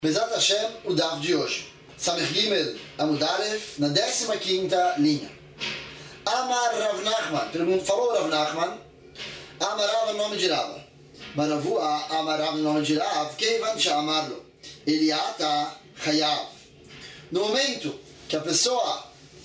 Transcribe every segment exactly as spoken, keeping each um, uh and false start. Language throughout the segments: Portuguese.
Bezat Hashem, o Daf de hoje. Samech Gimel Amud Alef, na décima quinta linha. Amar Rav Nachman, falou Rav Nachman, Amar Rav, nome de Rava. Maravua, Amar Rav, nome de Rav, Keivan Shamarlo, Eliata Chayav. No momento que a pessoa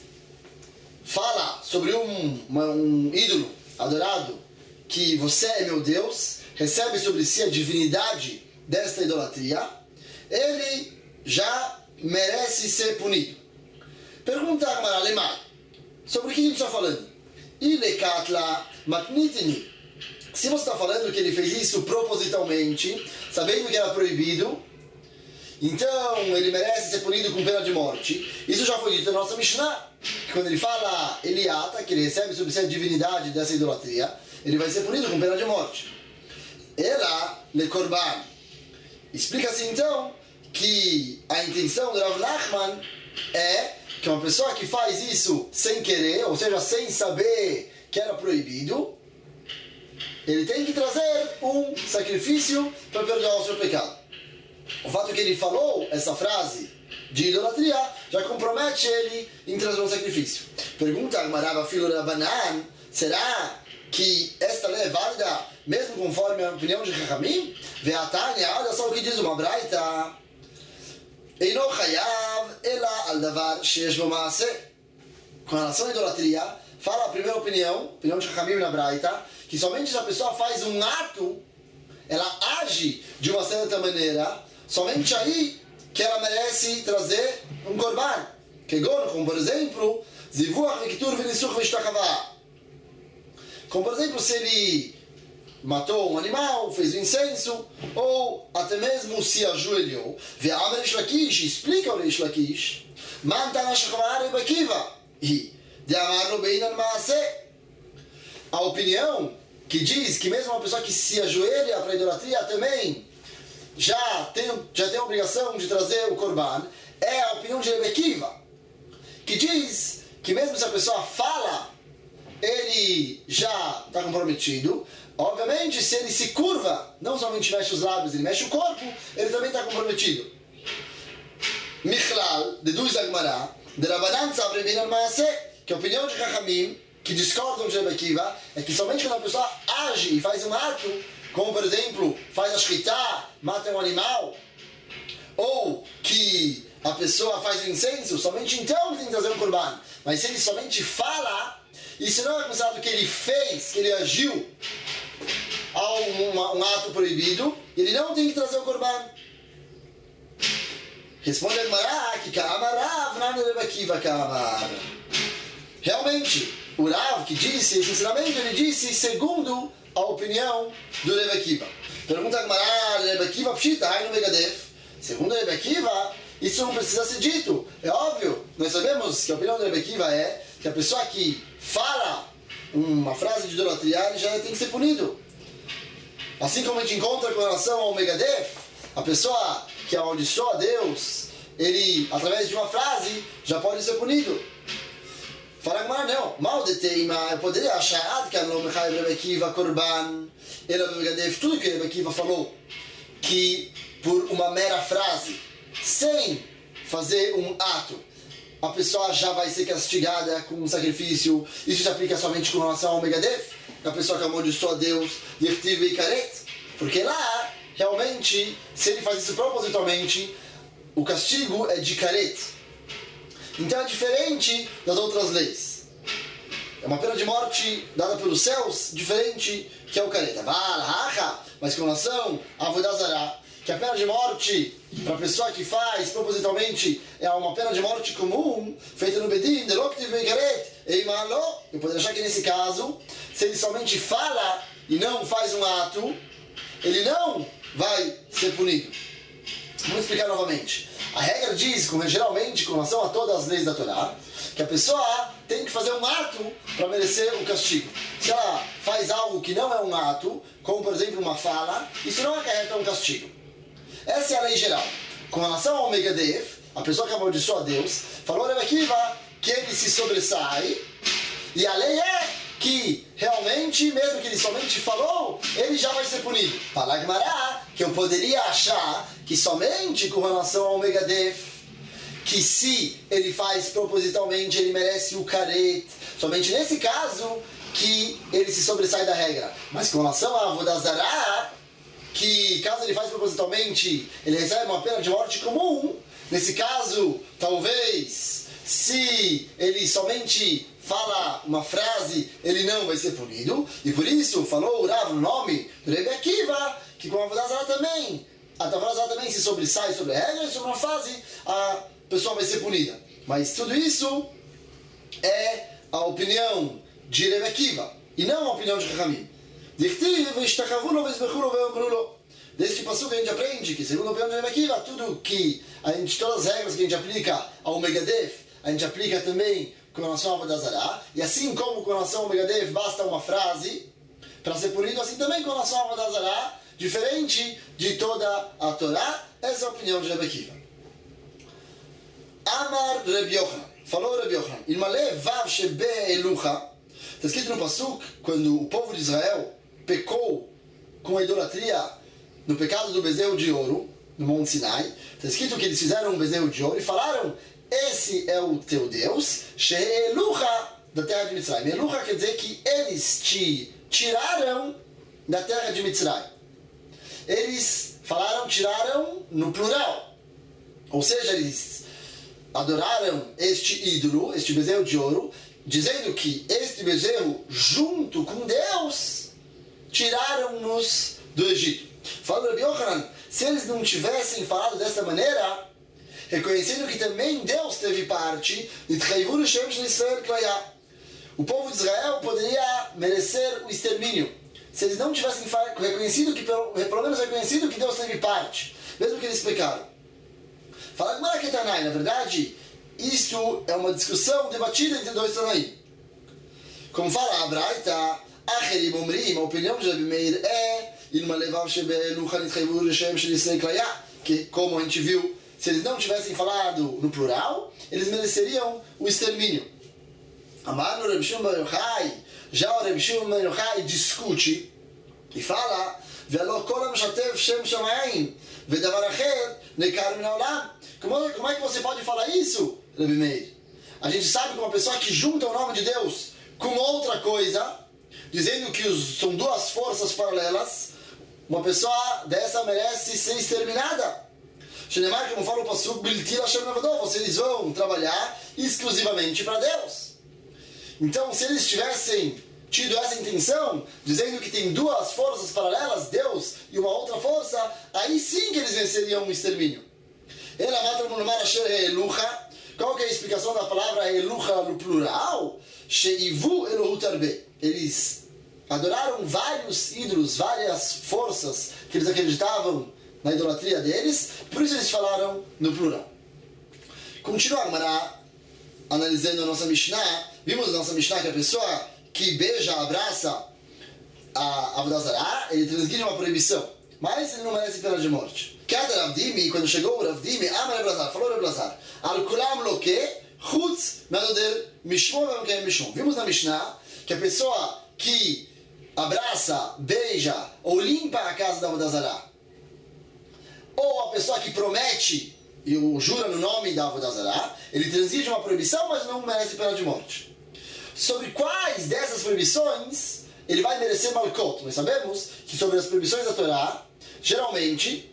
fala sobre um, um ídolo adorado, que você é meu Deus, recebe sobre si a divindade desta idolatria, ele já merece ser punido. Pergunta a Gemara Lemar, sobre o que a gente está falando? Ilekatla matnitini. Se você está falando que ele fez isso propositalmente, sabendo que era proibido, então ele merece ser punido com pena de morte. Isso já foi dito na nossa Mishnah, que quando ele fala Eliata, que ele recebe sobre si a divindade dessa idolatria, ele vai ser punido com pena de morte. Ela le korban. Explica-se então que a intenção do Rav Nachman é que uma pessoa que faz isso sem querer, ou seja, sem saber que era proibido, ele tem que trazer um sacrifício para perdoar o seu pecado. O fato que ele falou essa frase de idolatria já compromete ele em trazer um sacrifício. Pergunta a Gemara, filho Rabanan, será que esta lei é válida mesmo conforme a opinião de Chachamim? Ve'atanya, olha só o que diz uma braita. Eino chayav ela al davar sheyesh bo maaseh. Com relação à idolatria, fala a primeira opinião, opinião de Chachamim na braita, que somente se a pessoa faz um ato, ela age de uma certa maneira, somente aí que ela merece trazer um korban. Kegon, como por exemplo, zivuach v'kitur v'nisuch v'ishtachavah. Como por exemplo, se ele matou um animal, fez um incenso, ou até mesmo se ajoelhou. Ve'amer Reish Lakish, explica o Reish Lakish, man tana shechvar Reb Akiva, e de amarlo beinan maaseh. A opinião que diz que mesmo uma pessoa que se ajoelha para a idolatria também já tem, já tem a obrigação de trazer o korban, é a opinião de Reb Akiva, que diz que mesmo se a pessoa fala, ele já está comprometido. Obviamente, se ele se curva, não somente mexe os lábios, ele mexe o corpo, ele também está comprometido. Michlal, deduz a Gemara, de Rabanan Tzavre Beinan Maaseh, que a opinião de Chachamim, que discordam de Reb Akiva, é que somente quando a pessoa age e faz um ato, como por exemplo, faz a shkita, mata um animal, ou que a pessoa faz o incenso, somente então ele tem que trazer um korban. Mas se ele somente fala, e se não é considerado que ele fez, que ele agiu a um, um, um ato proibido, ele não tem que trazer o korban. Responde a Gemara que Ka'amar Rav Nami Reb Akiva Ka'amar. Realmente, o Rav que disse esse ensinamento, ele disse segundo a opinião do Reb Akiva. Pergunta a Gemara, Reb Akiva Pshita, Hainu Megadef. Segundo Reb Akiva, isso não precisa ser dito. É óbvio, nós sabemos que a opinião do Reb Akiva é que a pessoa que fala uma frase de idolatria, ele já tem que ser punido. Assim como a gente encontra com relação ao Megadef, a pessoa que amaldiçoa a Deus, ele, através de uma frase, já pode ser punido. Fala Gemara, não. Mal de teima, eu poderia achar que não me cai Reb Akiva korban, ele Megadef, tudo que Reb Akiva falou, que por uma mera frase, sem fazer um ato, a pessoa já vai ser castigada com um sacrifício. Isso se aplica somente com relação ao Megadef, a pessoa que amaldiçoa a Deus, Yertiv e Karet, porque lá, realmente, se ele faz isso propositalmente, o castigo é de Karet. Então é diferente das outras leis. É uma pena de morte dada pelos céus, diferente que é o Karet. Mas com relação a Avodah Zarah, que a pena de morte para a pessoa que faz propositalmente é uma pena de morte comum, feita no Bedin, eu poderia achar que nesse caso, se ele somente fala e não faz um ato, ele não vai ser punido. Vamos explicar novamente. A regra diz, como geralmente, com relação a todas as leis da Torá, que a pessoa tem que fazer um ato para merecer o castigo. Se ela faz algo que não é um ato, como por exemplo uma fala, isso não acarreta um castigo. Essa é a lei geral. Com relação ao Megadef, a pessoa que amaldiçoa a Deus, falou Reb Akiva que ele se sobressai, e a lei é que realmente, mesmo que ele somente falou, ele já vai ser punido. Fala Gemara, que eu poderia achar que somente com relação ao Megadef, que se ele faz propositalmente, ele merece o karet, somente nesse caso que ele se sobressai da regra. Mas com relação a Avodah Zarah, que caso ele faz propositalmente, ele recebe uma pena de morte comum, nesse caso, talvez, se ele somente fala uma frase, ele não vai ser punido, e por isso falou o Rav no nome do Rebbe Akiva, que com a Avodah Zarah também, a Avodah Zarah também se sobressai sobre a regra, e sobre uma frase, a pessoa vai ser punida. Mas tudo isso é a opinião de Rebbe Akiva, e não a opinião de Chachamim. Desse passo que a gente aprende que, segundo a opinião de Rebbe Akiva, tudo que a gente, todas as regras que a gente aplica ao Megadef, a gente aplica também com relação ao Avodah Zarah, e assim como com relação ao Megadef basta uma frase para ser punido, assim também com relação ao Avodah Zarah, diferente de toda a Torá. Essa é a opinião de Rebbe Akiva. Amar Rebbe Yochanan, falou Rebbe Yochanan, Ilmale vav shebe elucha, está escrito no Pasuk, quando o povo de Israel pecou com a idolatria no pecado do bezerro de ouro, no Monte Sinai, está escrito que eles fizeram um bezerro de ouro e falaram: esse é o teu Deus, She'elucha, da terra de Mitzrayim. Elucha quer dizer que eles te tiraram da terra de Mitzrayim. Eles falaram, tiraram no plural. Ou seja, eles adoraram este ídolo, este bezerro de ouro, dizendo que este bezerro, junto com Deus, tiraram-nos do Egito. Fala Rebbe Yochanan, se eles não tivessem falado dessa maneira, reconhecendo que também Deus teve parte, o povo de Israel poderia merecer o extermínio. Se eles não tivessem reconhecido que, pelo menos reconhecido que Deus teve parte, mesmo que eles pecaram. Fala Gemara Ketanai, na verdade, isto é uma discussão debatida entre dois Tanaim. Como fala a Braita, Acherim Omrim, a opinião de Rebbe Meir é que, como a gente viu, se eles não tivessem falado no plural, eles mereceriam o extermínio. Amar no Rebbe Shimon bar Yochai, já o Rebbe Shimon bar Yochai discute e fala: como, como é que você pode falar isso, Rebbe Meir? A gente sabe que uma pessoa que junta o nome de Deus com outra coisa, dizendo que os, são duas forças paralelas, uma pessoa dessa merece ser exterminada. Shenemar, como fala o Pasuk, vocês vão trabalhar exclusivamente para Deus. Então, se eles tivessem tido essa intenção, dizendo que tem duas forças paralelas, Deus e uma outra força, aí sim que eles venceriam um extermínio. Qual que é a explicação da palavra Elucha no plural? Eles adoraram vários ídolos, várias forças que eles acreditavam na idolatria deles, por isso eles falaram no plural. Continuamos analisando a nossa Mishnah. Vimos na nossa Mishnah que a pessoa que beija, abraça a Avodah Zarah, ele transgride uma proibição, mas ele não merece pena de morte. Quando chegou o Rav Dimi, Amar Eblazar, falou Eblazar, Al Kulam Loke, Chutz Medoder Mishmon Vemkem Mishmon. Vimos na Mishnah que a pessoa que abraça, beija ou limpa a casa da Avodah Zarah, ou a pessoa que promete e jura no nome da Avodah Zarah, ele transgride uma proibição, mas não merece pena de morte. Sobre quais dessas proibições ele vai merecer malkot? Nós sabemos que sobre as proibições da Torá, geralmente,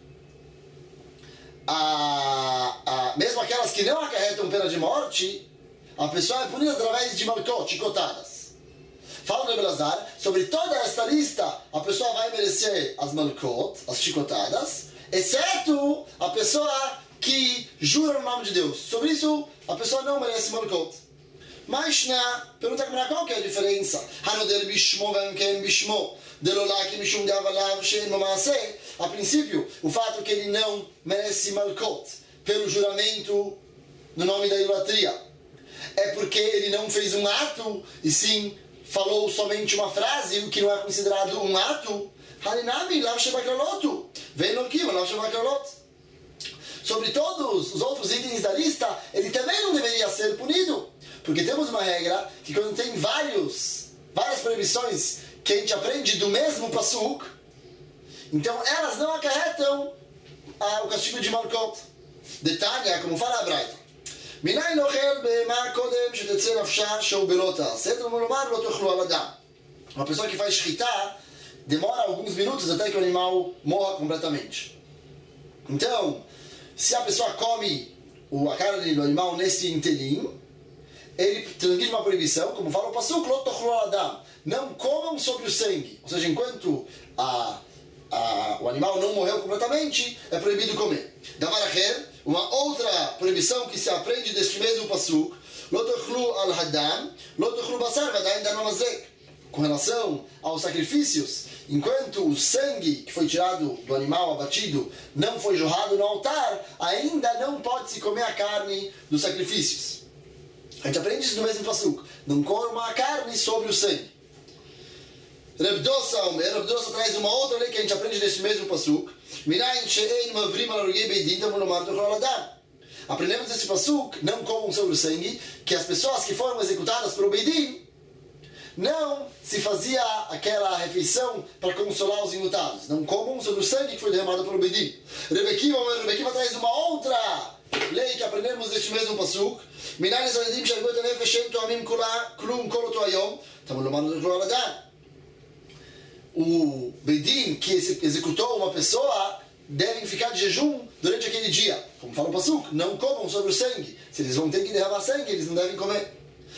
a, a, mesmo aquelas que não acarretam pena de morte, a pessoa é punida através de malkot, chicotadas. Fala no Eblazar, sobre toda esta lista, a pessoa vai merecer as malkot, as chicotadas, exceto a pessoa que jura no nome de Deus. Sobre isso, a pessoa não merece malkot. Mas, na pergunta qual que é a diferença? A princípio, o fato que ele não merece malkot pelo juramento no nome da idolatria é porque ele não fez um ato, e sim falou somente uma frase, o que não é considerado um ato. Sobre todos os outros itens da lista, ele também não deveria ser punido, porque temos uma regra que quando tem vários, várias proibições que a gente aprende do mesmo Pasuk, Então elas não acarretam ah, o castigo de Malkot. Detalhe, como fala a Braita. Minai nochel be'ma kodem shetetze nafsha sheu belota. Certo? Lomar lo tochlu al adam. Uma pessoa que faz shchita demora alguns minutos até que o animal morra completamente. Então, se a pessoa come a carne do animal nesse interim, ele transgride uma proibição, como fala o Pasuk, lo tochlu al adam. Não comam sobre o sangue. Ou seja, enquanto a, a, o animal não morreu completamente, é proibido comer. Davar acher, uma outra proibição que se aprende deste mesmo Pasuk, lo tochlu al hadam, lo tochlu basar vadain danam azek. Com relação aos sacrifícios, enquanto o sangue que foi tirado do animal abatido não foi jorrado no altar, ainda não pode se comer a carne dos sacrifícios. A gente aprende isso no mesmo Pasuk. Não coma a carne sobre o sangue. Reb Dossa Omer, Reb Dossa traz uma outra lei que a gente aprende nesse mesmo Pasuk. Aprendemos nesse Pasuk, não comam sobre o sangue, que as pessoas que foram executadas pelo Beidin, não se fazia aquela refeição para consolar os enlutados. Não comam sobre o sangue que foi derramado pelo Beidin. Rebekiva, Rebekiva traz uma outra lei que aprendemos neste mesmo Pasuk. O Beidin que executou uma pessoa devem ficar de jejum durante aquele dia. Como fala o Pasuk, não comam sobre o sangue. Se eles vão ter que derramar sangue, eles não devem comer.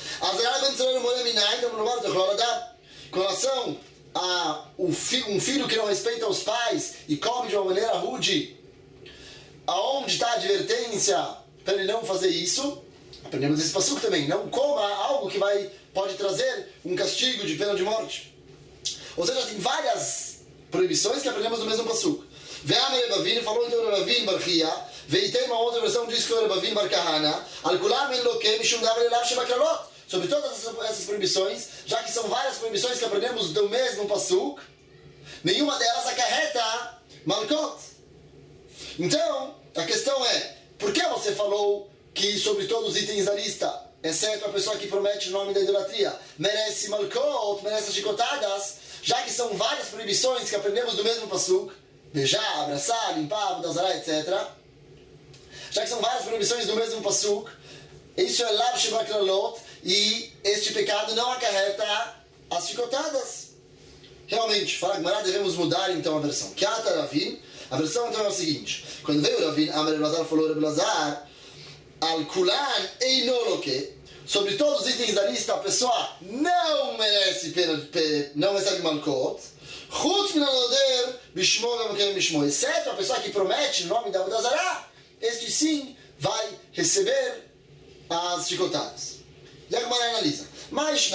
Com relação a um filho que não respeita os pais e come de uma maneira rude, aonde está a advertência para ele não fazer isso? Aprendemos esse passuco também. Não coma algo que vai, pode trazer um castigo de pena de morte. Ou seja, tem várias proibições que aprendemos no mesmo passuco. Ve'am Rebavin, falou então Rebavin Barchia, veitei uma outra versão, diz que o Rebavin Bar Kahana, al-kulam en lokem mishum davar elav shebakralot. Sobre todas essas proibições, já que são várias proibições que aprendemos do mesmo pasuk, nenhuma delas acarreta Malkot. Então, a questão é, por que você falou que sobre todos os itens da lista, exceto a pessoa que promete o nome da idolatria, merece Malkot, merece chicotadas, já que são várias proibições que aprendemos do mesmo pasuk, beijar, abraçar, limpar, mudazará, etcétera. Já que são várias proibições do mesmo pasuk, isso é lav shebakralot, e este pecado não acarreta as chicotadas. Realmente, fala Gemara, devemos mudar então a versão. Kiata Ravin, a versão então é o seguinte: quando veio Ravin, Amar Elazar falou Elazar, al kulan einoloke, sobre todos os itens da lista, a pessoa não merece pena, não recebe malkot, chutz min aloder bishmo gam bishmo, exceto a pessoa que promete o nome da Vodazará, este sim vai receber as chicotadas. E a Gemara analisa. Mas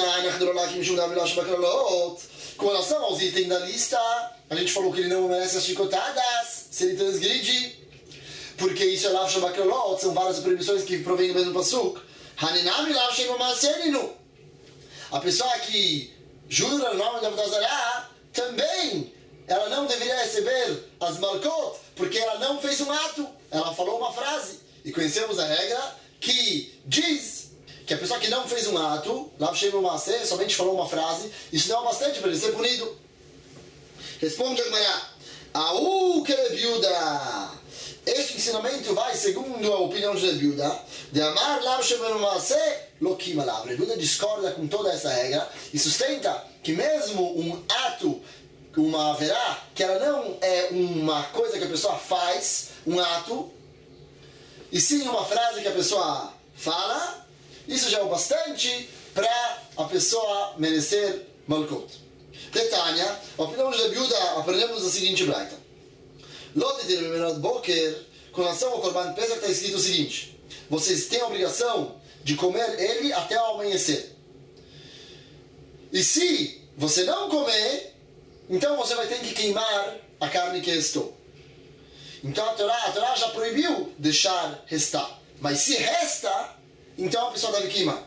com relação aos itens da lista, a gente falou que ele não merece as chicotadas se ele transgride, porque isso é lav shebakralot, são várias proibições que provêm do mesmo pasuk. Haninami lav shebamaserinu. A pessoa que jura o nome da Vodazará também, ela não deveria receber as malkot, porque ela não fez um ato, ela falou uma frase. E conhecemos a regra que diz que a pessoa que não fez um ato, Lav Shem Maaseh, somente falou uma frase, isso não é bastante para ele ser punido. Responde a Gemara, Aú que Rebiuda. Este ensinamento vai segundo a opinião de Rebiuda, de amar Lav Shem Maaseh, Lokim Alav. Rebiuda discorda com toda essa regra e sustenta que mesmo um ato, uma haverá, que ela não é uma coisa que a pessoa faz, um ato, e sim uma frase que a pessoa fala, isso já é o bastante para a pessoa merecer Malkot. Detalhe, a opinião de Rebiuda, aprendemos a seguinte braita. Lotetir Memenot Boker, com relação ao Korban Pesach, está escrito o seguinte: vocês têm a obrigação de comer ele até o amanhecer. E se você não comer, então você vai ter que queimar a carne que restou. Então a Torá, a Torá já proibiu deixar restar. Mas se resta, então a pessoa deve queimar.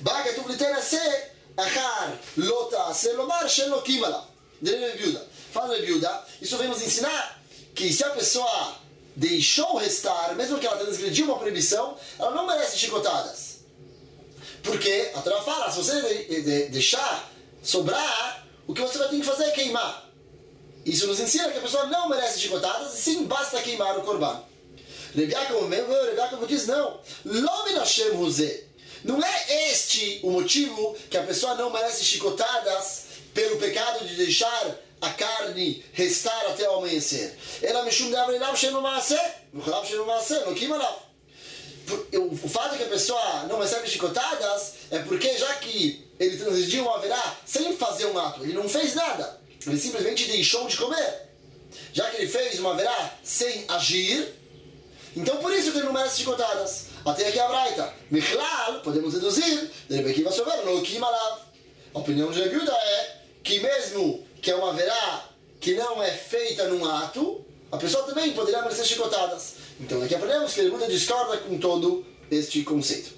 Fala Rebiuda, isso vem nos ensinar que se a pessoa deixou restar, mesmo que ela transgrediu uma proibição, ela não merece chicotadas. Porque a Torá fala, se você deixar sobrar, o que você vai ter que fazer é queimar. Isso nos ensina que a pessoa não merece chicotadas, e sim basta queimar o corban. Rebbe Yaakov diz, não, Lo min Hashem hu zeh. Não é este o motivo que a pessoa não merece chicotadas pelo pecado de deixar a carne restar até o amanhecer. Ela mishum de'avreinav she'enu ma'aseh, v'cholav she'enu ma'aseh, lo kim alav. O fato que a pessoa não recebe chicotadas é porque, já que ele transgrediu um haverá sem fazer um ato, ele não fez nada, ele simplesmente deixou de comer. Já que ele fez um haverá sem agir, então por isso que ele não merece chicotadas. Até aqui a braita. Michlal, podemos deduzir, Rebbe Akiva Sover, lo kim alav. A opinião de Rebbe Yehuda é que mesmo que é uma haverá que não é feita num ato, a pessoa também poderia merecer chicotadas. Então aqui aprendemos que Rebbe Yehuda discorda com todo este conceito.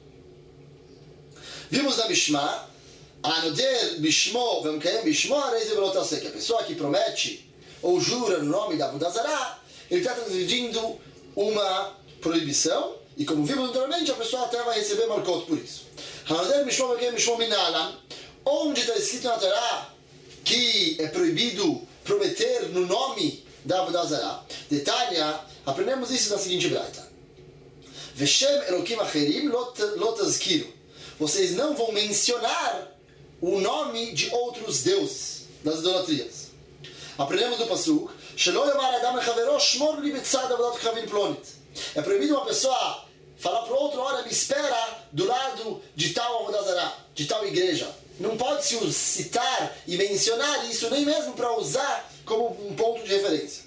Vimos na Mishma, Anoder Bishmo, Vemkaem Bishmo, Areize Velotase, que a pessoa que promete ou jura no nome da Avodah Zarah, ele está transgredindo uma proibição, e como vimos anteriormente, a pessoa até vai receber marcot por isso. Anoder Bishmo, Vemkaem Bishmo Minalam, onde está escrito na Torá que é proibido prometer no nome da Avodah Zarah. Detalhe, aprendemos isso na seguinte braita. Veshem Elokim Acherim lo tazkiru. Vocês não vão mencionar o nome de outros deuses, das idolatrias. Aprendemos do Pasuk, Shelo yomar adam lechavero shmor li betzad avodat kavim plonit. É proibido uma pessoa falar para o outro, olha, me espera do lado de tal Avodah Zarah, de tal igreja. Não pode se citar e mencionar isso nem mesmo para usar como um ponto de referência.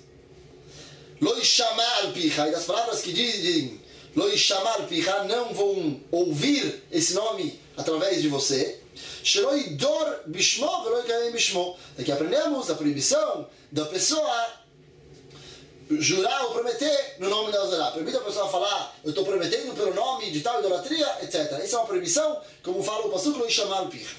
Lo ishamar picha, e das palavras que dizem Lo ishamar picha, não vão ouvir esse nome através de você. Shelo idor bishmo velo ikaim bishmo. Daqui aprendemos a proibição da pessoa jurar ou prometer no nome da Zarah. Proibido a pessoa falar, eu estou prometendo pelo nome de tal idolatria, etcétera. Essa é uma proibição, como fala o Pasuk, Lo ishamar picha.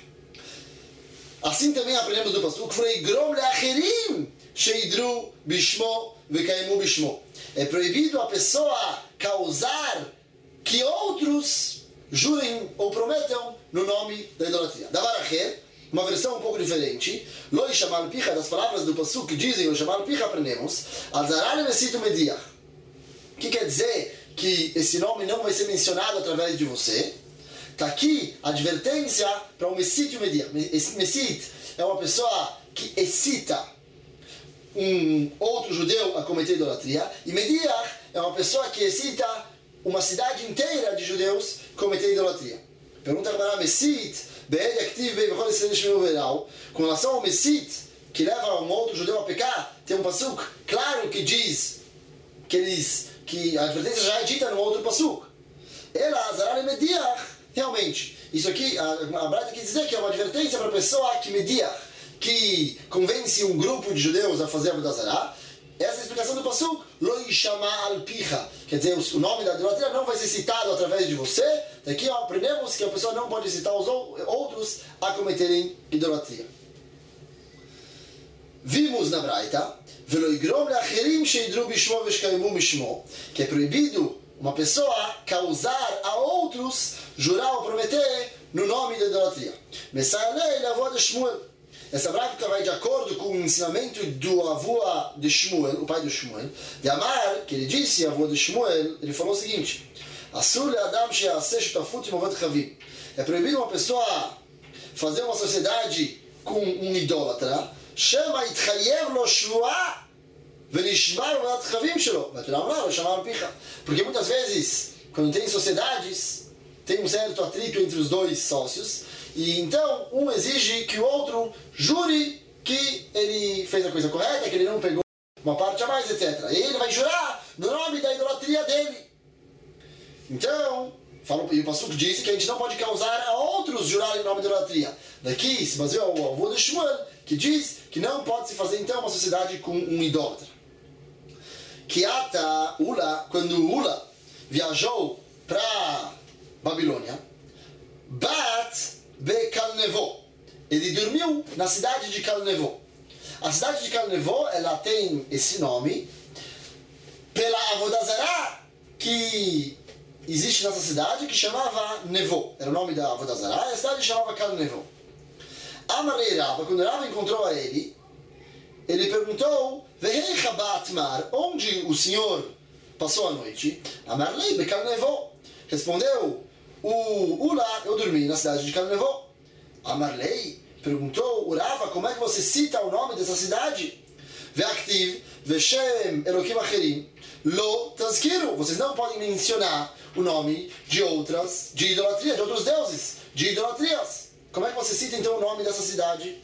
Assim também aprendemos do Pasuk, Freigrom leacherim sheidru bishmo vekaimu bishmo. É proibido a pessoa causar que outros jurem ou prometam no nome da idolatria. Davar acher, uma versão um pouco diferente, Lo ishamar picha, das palavras do Pasuk que dizem Lo ishamar picha, aprendemos, Azará lemesito mediach. O que quer dizer que esse nome não vai ser mencionado através de você? Está aqui a advertência para o Mesit e o Mediach. Mesit é uma pessoa que excita um outro judeu a cometer idolatria, e Mediach é uma pessoa que excita uma cidade inteira de judeus a cometer idolatria. Pergunta para Mesit, com relação ao Mesit, que leva um outro judeu a pecar, tem um pasuk claro que diz que, eles, que a advertência já é dita no outro pasuk. Ela, Azará Mediach. Realmente, isso aqui, a, a Braita quer dizer que é uma advertência para a pessoa que media, que convence um grupo de judeus a fazer a Avodah Zarah. Essa é a explicação do Pasuk, Lo yishama al picha. Quer dizer, o nome da idolatria não vai ser citado através de você. Daqui ó, aprendemos que a pessoa não pode citar os outros a cometerem idolatria. Vimos na Braita, Velo igrom leacherim sheidru bishmo veshkaimu bishmo, que é proibido uma pessoa causar a outros jurar ou prometer no nome da idolatria. Messalei avô de Shmuel. Essa braita vai de acordo com o ensinamento do avô de Shmuel, o pai de Shmuel. De Amar, que ele disse, avô de Shmuel, ele falou o seguinte: Asur le'adam she'aseh shutafut im avodat chavim. É proibido uma pessoa fazer uma sociedade com um idólatra. Shema itchayev lo shvuah porque muitas vezes, quando tem sociedades, tem um certo atrito entre os dois sócios, e então um exige que o outro jure que ele fez a coisa correta, que ele não pegou uma parte a mais, etcétera. E ele vai jurar no nome da idolatria dele. Então, fala, e o Pasuk disse que a gente não pode causar a outros jurarem em nome da idolatria. Daqui se baseia o avô de Shmuel, que diz que não pode se fazer então uma sociedade com um idólatra. Kiata Ula, quando Ula viajou para Babilônia, Bat Bekalnevo, ele dormiu na cidade de Kalnevo. A cidade de Kalnevo, ela tem esse nome pela Avodah Zarah que existe nessa cidade, que chamava Nevo. Era o nome da Avodah Zarah, e a cidade chamava Kalnevo. Amarei Rava, quando Rava encontrou a ele, ele perguntou, Vehei Chabat Mar, onde o senhor passou a noite? Amarlei Bekalnevó. Respondeu o Ula, eu dormi na cidade de Kalnevó. Amarlei perguntou, Urava, como é que você cita o nome dessa cidade? Ve'aktiv, Veshem Elokim Acherim, Lo Tazkiru. Vocês não podem mencionar o nome de outras, de idolatria, de outros deuses, de idolatrias. Como é que você cita então o nome dessa cidade?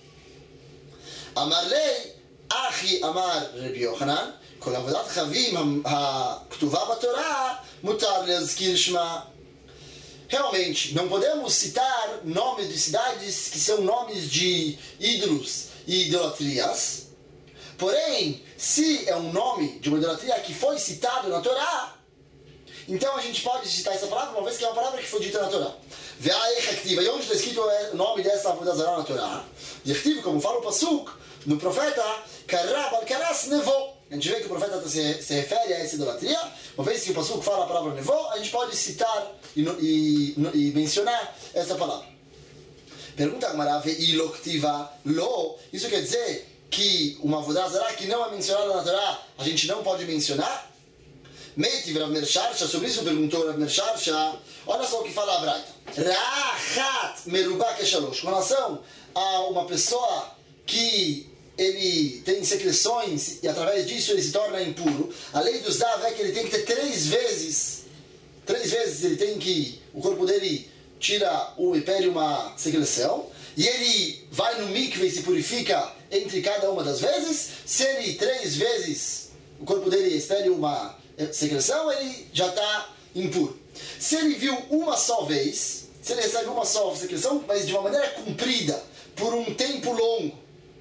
Amarlei, Achi Amar Rabbi Yochanan, Kol Avodat Chavim HaKtuvah BaTorah, Mutar Leazkir Shma. Realmente, não podemos citar nomes de cidades que são nomes de ídolos e idolatrias. Porém, se é um nome de uma idolatria que foi citado na Torá, então a gente pode citar essa palavra, uma vez que é uma palavra que foi dita na Torá. E onde está escrito o nome dessa Avodah Zarah na Torá? Dirtiv, como fala o Pasuk, no profeta, Karab al-Karas Nevo. A gente vê que o profeta se, se refere a essa idolatria. Uma vez que o Pasuk fala a palavra Nevo, a gente pode citar e, e, e mencionar essa palavra. Pergunta a Gemara, Ve'ilo ktiva lo. Isso quer dizer que uma Avodah Zarah que não é mencionada na Torá, a gente não pode mencionar? Meitiv Rav Meir Sharsha, sobre isso perguntou Rav Meir Sharsha. Olha só o que fala a Braita. Rachat merubá keshalosh. Com relação a uma pessoa que ele tem secreções e através disso ele se torna impuro, a lei dos Dav é que ele tem que ter três vezes, três vezes ele tem que, o corpo dele tira o império uma secreção, e ele vai no mikve e se purifica entre cada uma das vezes. Se ele três vezes, o corpo dele expele uma secreção, ele já está impuro. Se ele viu uma só vez, se ele recebe uma só secreção, mas de uma maneira comprida, por um tempo longo,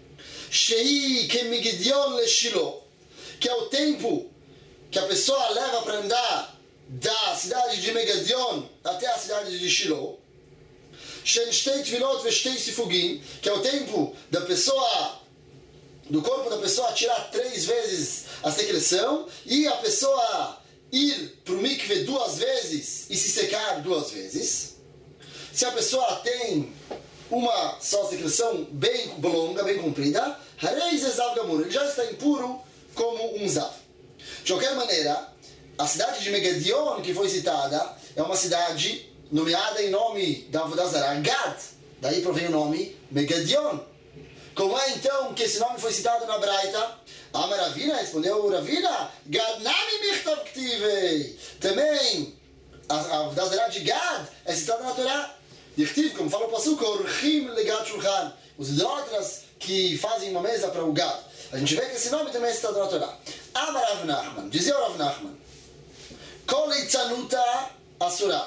Shei Kemigdion le Shilo, que é o tempo que a pessoa leva para andar da cidade de Megadion até a cidade de Shilo, Shen Shtei Tvilot ve Shtei Sifugim, que é o tempo da pessoa, do corpo da pessoa tirar três vezes a secreção e a pessoa ir para o mikve duas vezes e se secar duas vezes. Se a pessoa tem uma só secreção bem longa, bem comprida, ele já está impuro como um zav. De qualquer maneira, a cidade de Megadion, que foi citada, é uma cidade nomeada em nome da Avodah Zarah, Gad. Daí provém o nome Megadion. Como é então que esse nome foi citado na Braita? Amar Ravina, respondeu Ravina, Gad nami michtav ktivei. Também a Avodah Zarah de Gad é citada na Torá. Dirtiv, como fala o Pasuk, Orchim legat shulchan, os idólatras que fazem uma mesa para o Gad. A gente vê que esse nome também é citado na Torá. Amar Rav Nachman, dizia o Rav Nachman, Kol eitzanuta asura.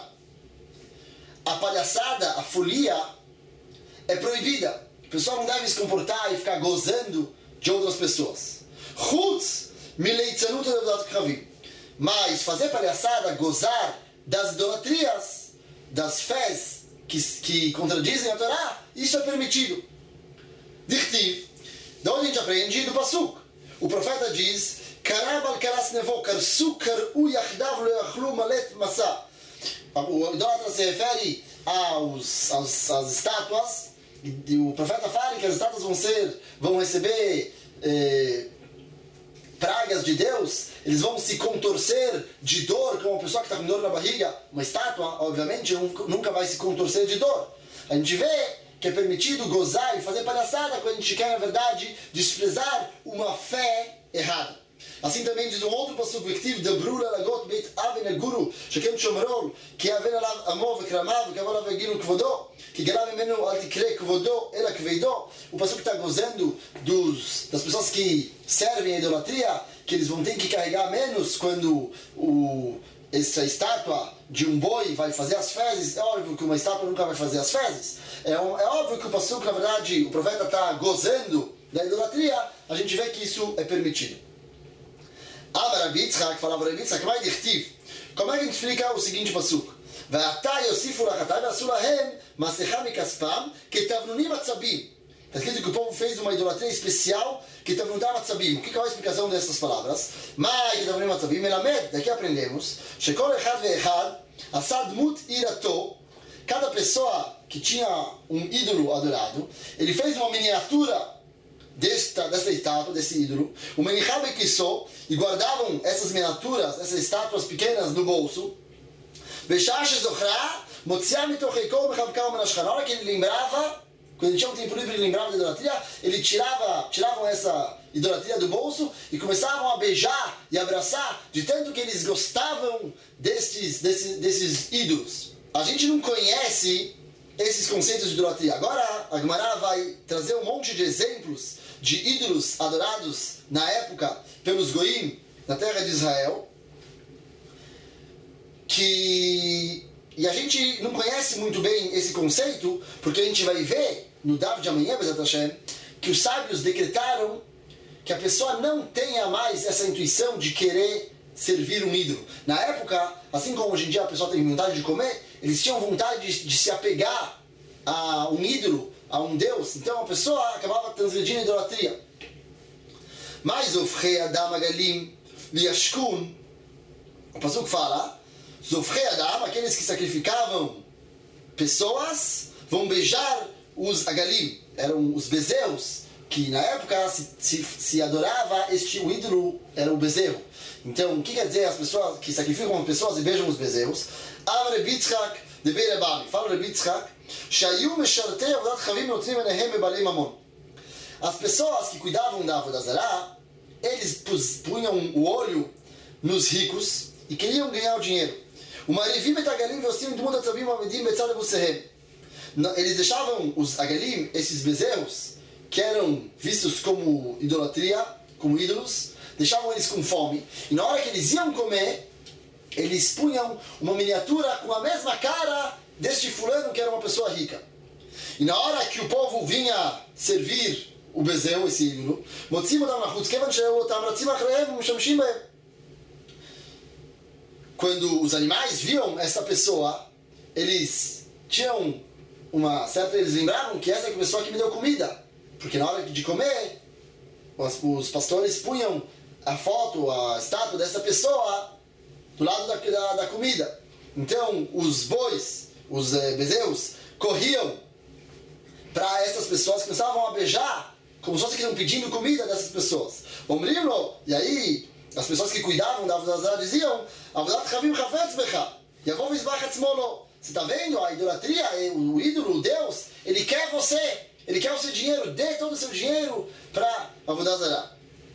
A palhaçada, a folia é proibida. A pessoa não deve se comportar e ficar gozando de outras pessoas. Chutz mileitzanuta devodat kravim. Mas fazer palhaçada, gozar das idolatrias, das fés que, que contradizem a Torá, isso é permitido. Dirtiv, de onde a gente aprende? Do Pasuk. O profeta diz, Karab al-Karas nevo, karsu karu yachdav lo yachlu malet masa. O idólatra se refere aos, aos, às estátuas, e o profeta fala que as estátuas vão ser, vão receber eh, pragas de Deus, eles vão se contorcer de dor, como uma pessoa que está com dor na barriga. Uma estátua, obviamente, nunca vai se contorcer de dor. A gente vê que é permitido gozar e fazer palhaçada quando a gente quer, na verdade, desprezar uma fé errada. Assim também diz um outro passuco coletivo, Dabru lalagot beit aven el guru, shekem shomrol, que aven alav amo vekramav, que avolav eginu kvodo, que gerav imenu al tikre kvodo, ela kveido. O passuco está gozando dos, das pessoas que servem a idolatria, que eles vão ter que carregar menos quando o, essa estátua de um boi vai fazer as fezes. É óbvio que uma estátua nunca vai fazer as fezes. É, um, é óbvio que o passuco, na verdade, o profeta está gozando da idolatria, a gente vê que isso é permitido. Amar Rabi Yitzchak, falava Rabi Yitzchak, vai dirtiv. Como é que a gente explica o seguinte pasuk? Ve'ata yosifu lachatay ve'asu lahem masecha mikaspam ketavnunim atzabim. Está escrito que o povo fez uma idolatria especial, ketavnunim atzabim. O que é a explicação dessas palavras? Mai ketavnunim atzabim melamed, daqui aprendemos, shekol echad ve'echad asad mut irato. Cada pessoa que tinha um ídolo adorado, ele fez uma miniatura desta, desta estátua, desse ídolo, o Menicham Bekissó, e guardavam essas miniaturas, essas estátuas pequenas no bolso. Na hora que ele lembrava, quando ele tinha um tempo livre, ele lembrava da idolatria, ele tirava, tiravam essa idolatria do bolso e começavam a beijar e abraçar, de tanto que eles gostavam destes, desses, desses ídolos. A gente não conhece esses conceitos de idolatria. Agora a Gemara vai trazer um monte de exemplos de ídolos adorados na época pelos Goim na terra de Israel, que e a gente não conhece muito bem esse conceito, porque a gente vai ver no Dav de amanhã, Bezat Hashem, que os sábios decretaram que a pessoa não tenha mais essa intuição de querer servir um ídolo. Na época, assim como hoje em dia a pessoa tem vontade de comer, eles tinham vontade de, de se apegar a um ídolo, a um Deus. Então a pessoa acabava transgredindo a idolatria. Mas o Zofrei Adam Agalim Liashkun, o Pasuk fala, Zofrei Adam, aqueles que sacrificavam pessoas, vão beijar os Agalim, eram os bezerros, que na época se, se, se adorava este, o ídolo era o bezerro. Então, o que quer dizer as pessoas que sacrificam as pessoas e beijam os bezerros? Am Rebi Yitzchak de Beirabami, fala Rebi Yitzchak, Shayu Meshartei Avodat Chavim Notrim Enehem Bebalei Mamon. As pessoas que cuidavam da Avodah Zará, eles punham o olho nos ricos e queriam ganhar o dinheiro. O Marivim Betagalim Veosim Dmut Atzavim Amedim Betzad Evusehem. Eles deixavam os Agalim, esses bezerros, que eram vistos como idolatria, como ídolos, deixavam eles com fome. E na hora que eles iam comer, eles punham uma miniatura com a mesma cara deste fulano que era uma pessoa rica. E na hora que o povo vinha servir o bezerro, esse ídolo, quando os animais viam essa pessoa, eles tinham uma certa... Eles lembravam que essa é a pessoa que me deu comida. Porque na hora de comer, os, os pastores punham a foto, a estátua dessa pessoa do lado da, da, da comida. Então, os bois, os eh, bezerros, corriam para essas pessoas, começavam a beijar, como se fossem que estão pedindo comida dessas pessoas. Omrimlo, e aí, as pessoas que cuidavam da Avodah Zará diziam, Avodat Chavim Chafetz Becha, Yavov Yizbach Atzmolo. Você está vendo? A idolatria, o ídolo, o Deus, ele quer você. Ele quer o seu dinheiro, dê todo o seu dinheiro para Avodah Zará.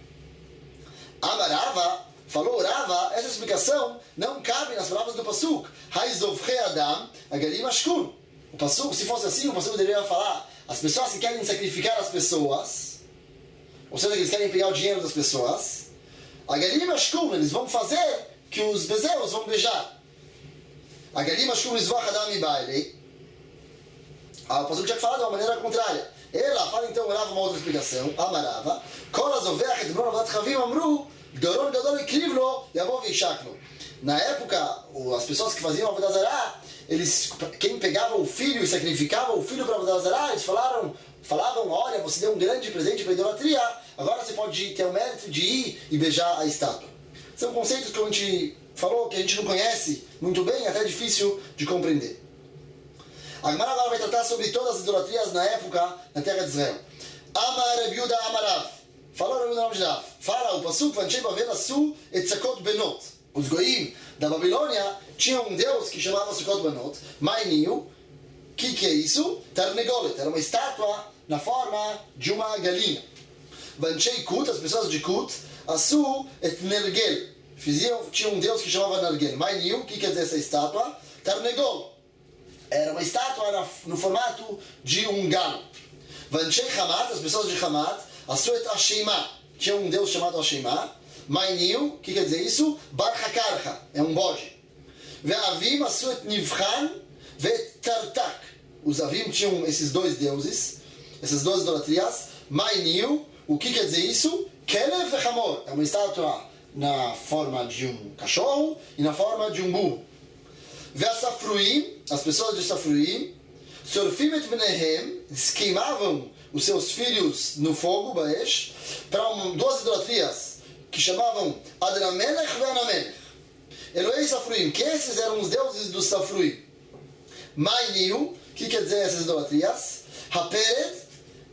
Amarava, falou Rava, essa explicação não cabe nas palavras do Pasuk. Haizovchei Adam, Agalim Ashkun. O Pasuk, se fosse assim, o Pasuk deveria falar, as pessoas que querem sacrificar as pessoas, ou seja, que eles querem pegar o dinheiro das pessoas, Agalim Ashkun, eles vão fazer que os bezerros vão beijar. Agalim Ashkun Izvach Adam Ibailei. Ah, o Pasuk tinha que falar de uma maneira contrária. Ela fala então, Rava, uma outra explicação. Amarava. Na época, as pessoas que faziam a Avodah Zará, eles, quem pegava o filho e sacrificava o filho para a Avodah Zará, eles falaram, falavam, olha, você deu um grande presente para a idolatria, agora você pode ter o mérito de ir e beijar a estátua. São conceitos que a gente falou, que a gente não conhece muito bem, até é difícil de compreender. A Gemara agora vai tratar sobre todas as idolatrias na época na terra de Israel. Amar Rabi Yehuda Amarav. Fala Rabi Yehuda Amarav. Fala o Pasuk, Vanchei Bavel Asu Etzakot Benot. Os Goim da Babilônia tinham um deus que chamava Sukkot Benot. Mainio. O que, que é isso? Tarnegolet. Era uma estátua na forma de uma galinha. Vanchei Kut, as pessoas de Kut, Asu Et Nergel. Fiziam, tinha um deus que chamava Nergel. Mainio. O que quer dizer essa estátua? Tarnegol. Era uma estátua no formato de um galo. Vanchei Hamat, as pessoas de Hamat, Asuet Ashima, tinha um deus chamado Ashima. Mainil, o que quer dizer isso? Bar Hakarcha, é um bode. Ve'avim Asuet Nivchan Ve'tartak. Os Avim tinham esses dois deuses, essas duas idolatrias. Mainil, o que quer dizer isso? Kelev Ve'hamor, é uma estátua na forma de um cachorro e na forma de um burro. Ve'asafruim, as pessoas de Safruim, Sorfim et Benehem, queimavam os seus filhos no fogo, Baesh, para um, duas idolatrias que chamavam Adramelech e Anamelech. Eloei Safruim, que esses eram os deuses dos Safruim. Mainiu, o que quer dizer essas idolatrias? Haperet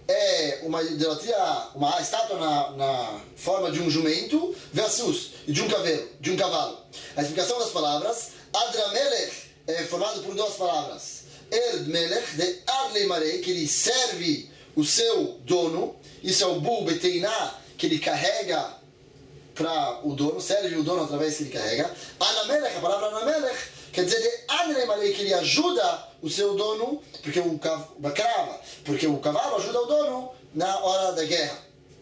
é uma idolatria, uma estátua na, na forma de um jumento versus de um cavalo, de um cavalo. A explicação das palavras, Adramelech é formado por duas palavras. Erd Melech, de Adlei Marei, que ele serve o seu dono. Isso é o Bu Beteiná, que ele carrega para o dono, serve o dono através que ele carrega. Anamelech, a palavra Anamelech, quer dizer de Adlei Marei, que ele ajuda o seu dono, porque o crava, porque o cavalo ajuda o dono na hora da guerra.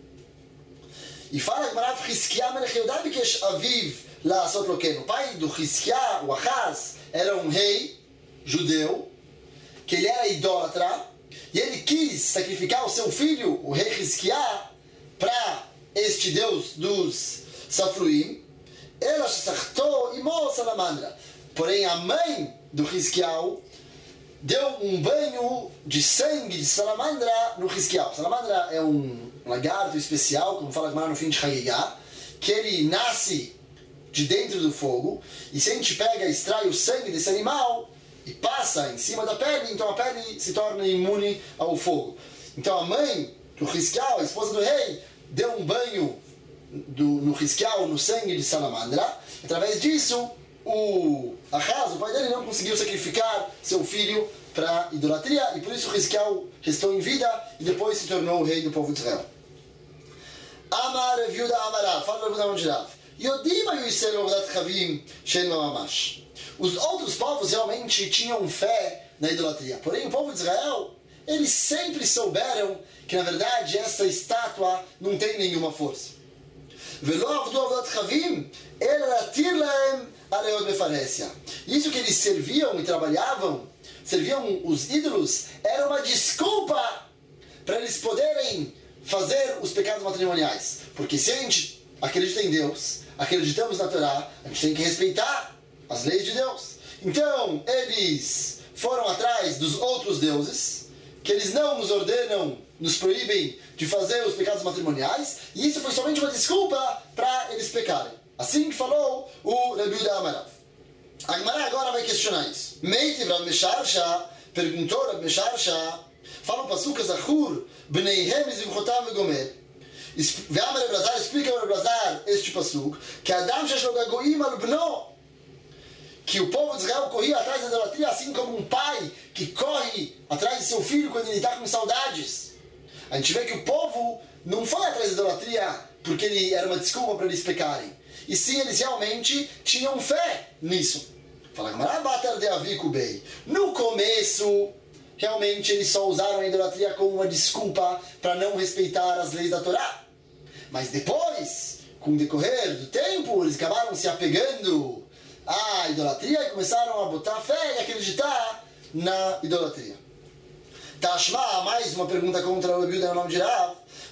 E fala que Marav Hizkiah Melech Yehudá bikesh aviv la'asot lo ken. O pai do Hizkiah, o Ahaz, era um rei judeu, que ele era idólatra, e ele quis sacrificar o seu filho, o rei Hizkiah, para este deus dos Safruim. Ela shachtou imo salamandra. Porém, a mãe do Hizkiah deu um banho de sangue de salamandra no Hizkiah. Salamandra é um lagarto especial, como fala no fim de Hagigah, que ele nasce de dentro do fogo, e se a gente pega e extrai o sangue desse animal e passa em cima da pele, então a pele se torna imune ao fogo. Então a mãe do Hizkiah, a esposa do rei, deu um banho do, no Hizkiah, no sangue de salamandra. Através disso, o Ahaz, o pai dele, não conseguiu sacrificar seu filho para idolatria, e por isso Hizkiah restou em vida e depois se tornou o rei do povo de Israel. Amar Rav Yehuda Amarav, fala Rav Yehuda Amarav, Yodim ayu Yisrael avodat chavim she'en mamash. Os outros povos realmente tinham fé na idolatria, porém o povo de Israel, eles sempre souberam que na verdade essa estátua não tem nenhuma força. Velo avdu avodat chavim ela latir lahem aleot befaresia. Isso que eles serviam e trabalhavam, serviam os ídolos, era uma desculpa para eles poderem fazer os pecados matrimoniais. Porque se a gente acredita em Deus, acreditamos na Torá, a gente tem que respeitar as leis de Deus. Então, eles foram atrás dos outros deuses, que eles não nos ordenam, nos proíbem de fazer os pecados matrimoniais, e isso foi somente uma desculpa para eles pecarem. Assim que falou o Rav Yehuda Amarav. A Gemara agora vai questionar isso. Meitiv Rav Mesharsha, perguntou Rav Mesharsha, fala o Pasuk Zachur, Bneihem Zivchotam Vegomer. Ve'amar Rav Elazar, explica Rav Elazar este Pasuk, que Adam Shesh Lo Gagoim Al Bno, que o povo de Israel corria atrás da idolatria, assim como um pai que corre atrás de seu filho quando ele está com saudades. A gente vê que o povo não foi atrás da idolatria porque ele era uma desculpa para eles pecarem, e sim, eles realmente tinham fé nisso. Fala, no começo, realmente eles só usaram a idolatria como uma desculpa para não respeitar as leis da Torá. Mas depois, com o decorrer do tempo, eles acabaram se apegando à idolatria e começaram a botar fé e acreditar na idolatria. Tashma, mais uma pergunta contra o Rav Yehuda no nome de Rav.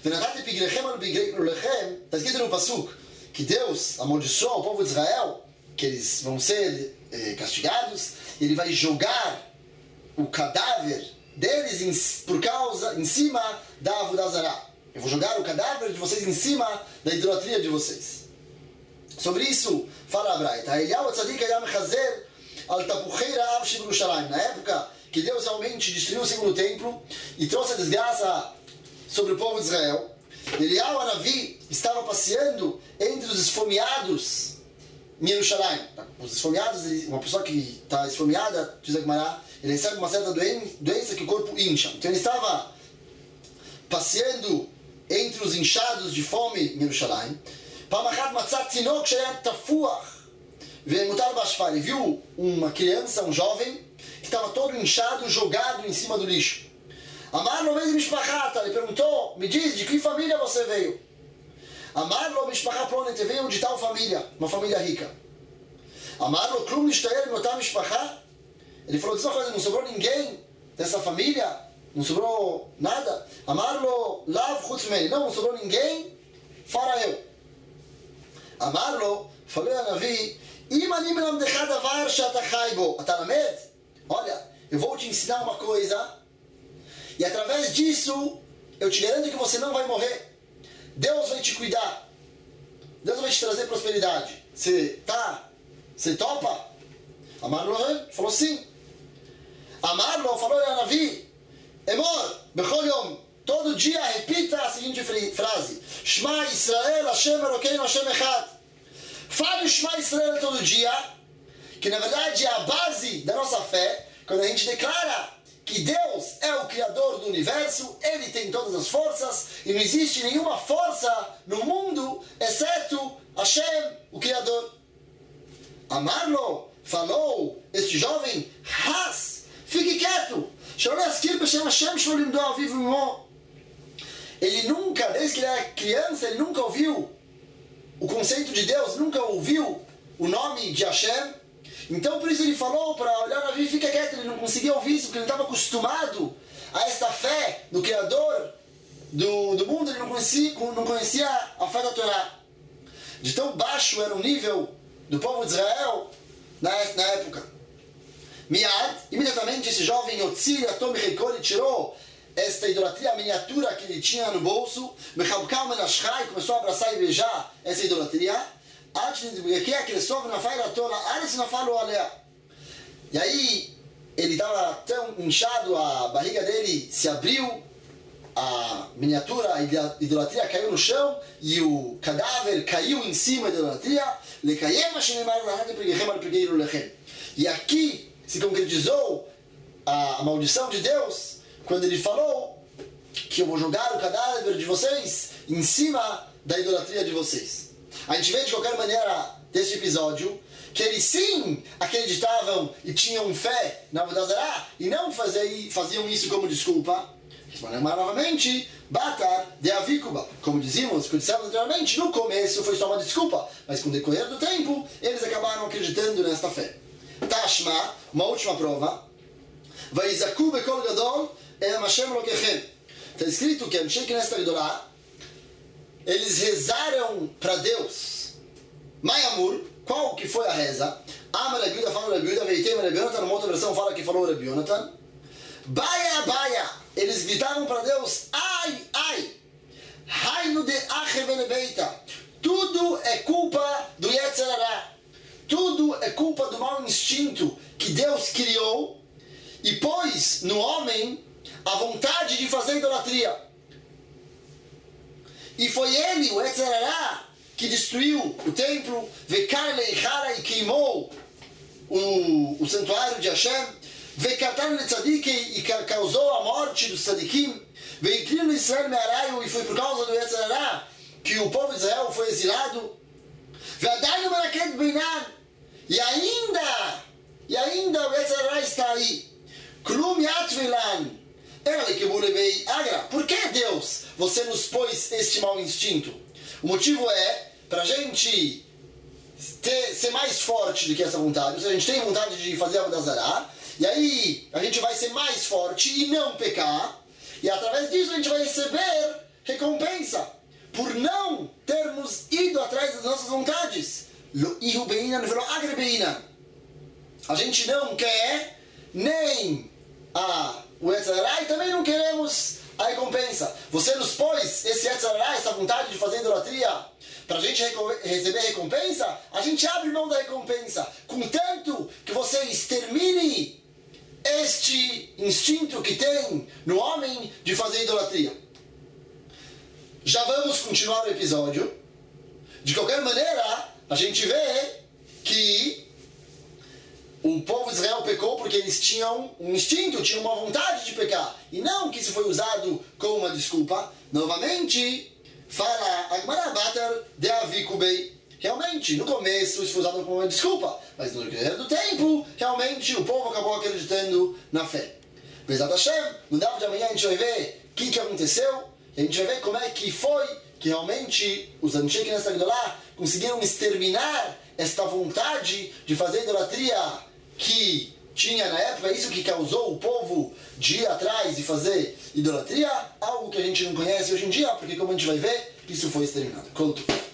Está escrito no Pasuk que Deus amaldiçoou o povo de Israel, que eles vão ser eh, castigados, e ele vai jogar o cadáver deles em, por causa, em cima da Avodah Zará. Eu vou jogar o cadáver de vocês em cima da idolatria de vocês. Sobre isso, fala a Braita. Eliyahu Tzadik hayam mechazer al tapuchei ra'av shebirushalayim. Na época que Deus realmente destruiu o segundo templo e trouxe a desgraça sobre o povo de Israel, Eliyahu Hanavi estava passeando entre os esfomeados em Yerushalayim. Os esfomeados, uma pessoa que está esfomeada, diz a Gemara, ele recebe uma certa doença que o corpo incha. Então ele estava passeando entre os inchados de fome em Yerushalayim. Ele viu uma criança, um jovem, que estava todo inchado, jogado em cima do lixo. Amar-lo mesmo Mishpachata, ele perguntou, me diz, de que família você veio? Amar-lo Mishpachata, para onde veio de tal família, uma família rica. Amar-lo Klum Nishtaer Notam Mishpachata, ele falou, diz uma coisa, não sobrou ninguém dessa família? Não sobrou nada? Amar-lo Lav Chutz Mei, não, não sobrou ninguém, fora eu. Amar-lo, falou a Navi, Imanim Lamdecha Davar Shata Chaibo, Atalamed, olha, eu vou te ensinar uma coisa, e através disso, eu te garanto que você não vai morrer. Deus vai te cuidar. Deus vai te trazer prosperidade. Você tá? Você topa? Amar-lo falou sim. Amar-lo falou a Navi, Emor, Bechol Yom, todo dia repita a seguinte frase: Shema Israel, Hashem Elokeinu, Hashem Echad. Fale o Shema Israel todo dia, que na verdade é a base da nossa fé, quando a gente declara que Deus é o Criador do Universo, Ele tem todas as forças, e não existe nenhuma força no mundo, exceto Hashem, o Criador. Amarlo, falou este jovem, Has, fique quieto. Ele nunca, desde que ele era criança, ele nunca ouviu o conceito de Deus, nunca ouviu o nome de Hashem. Então por isso ele falou para olhar na vida, fica quieto, ele não conseguia ouvir isso, porque ele não estava acostumado a esta fé no Criador do, do mundo, ele não conhecia, não conhecia a fé da Torá. De tão baixo era o nível do povo de Israel na, na época. Miad, imediatamente esse jovem Yotzir Atom Reikol tirou esta idolatria, a miniatura que ele tinha no bolso, Mechabkal Menashchai, começou a abraçar e beijar essa idolatria. E aí ele estava tão inchado, a barriga dele se abriu, a miniatura, a idolatria caiu no chão e o cadáver caiu em cima da idolatria. E aqui se concretizou a maldição de Deus quando ele falou que eu vou jogar o cadáver de vocês em cima da idolatria de vocês. A gente vê de qualquer maneira deste episódio que eles sim acreditavam e tinham fé na Avodah Zará e não faziam isso como desculpa. Mas novamente, Batar de Avikuba, como dizíamos, como dissemos anteriormente, no começo foi só uma desculpa, mas com o decorrer do tempo eles acabaram acreditando nesta fé. Tashma, uma última prova. Vaizaku bekol gadol el Hashem Elokechem. Está escrito que Anshe Knesset Gdolá, eles rezaram para Deus. Mayamur, qual que foi a reza? Amar Rabi Yehuda, fala Rabi Yehuda, Veitem Rabi Yonatan, uma outra versão fala que falou Rabi Yonatan. Baia, baia, eles gritavam para Deus, ai, ai, Hainu de Achevenebeita, tudo é culpa do Yetzer Hara, tudo é culpa do mau instinto que Deus criou e pôs no homem a vontade de fazer idolatria. E foi ele, o Yetzer Hara, que destruiu o templo, Vekar Leichara, e queimou o, o santuário de Hashem, Vekatan Letzadik, e causou a morte dos tzadikim, Veikriu Israel Me'arayu, e foi por causa do Yetzer Hara que o povo de Israel foi exilado, Ve'adainu Meraket Beinan, e ainda, e ainda o Yetzer Hara está aí, Klum Yatvilan, por que, Deus, você nos pôs este mau instinto? O motivo é para a gente ter, ser mais forte do que essa vontade. Ou seja, a gente tem vontade de fazer a Avodah Zará, e aí a gente vai ser mais forte e não pecar, e através disso a gente vai receber recompensa por não termos ido atrás das nossas vontades. A gente não quer nem a o Yetzer Hara e também não queremos a recompensa. Você nos pôs esse Yetzer Hara, essa vontade de fazer idolatria, para a gente receber recompensa, a gente abre mão da recompensa, contanto que você extermine este instinto que tem no homem de fazer idolatria. Já vamos continuar o episódio. De qualquer maneira, a gente vê que o povo de Israel pecou porque eles tinham um instinto, tinham uma vontade de pecar. E não que isso foi usado como uma desculpa. Novamente, fala Agmará Batar de Avikubei. Realmente, no começo isso foi usado como uma desculpa. Mas no decorrer do tempo, realmente o povo acabou acreditando na fé. Bezat Hashem, no dava de amanhã a gente vai ver o que, que aconteceu. E a gente vai ver como é que foi que realmente os Anshe Knesset Gdolá conseguiram exterminar esta vontade de fazer idolatria que tinha na época, isso que causou o povo de ir atrás e fazer idolatria, algo que a gente não conhece hoje em dia, porque como a gente vai ver, isso foi exterminado. Conto.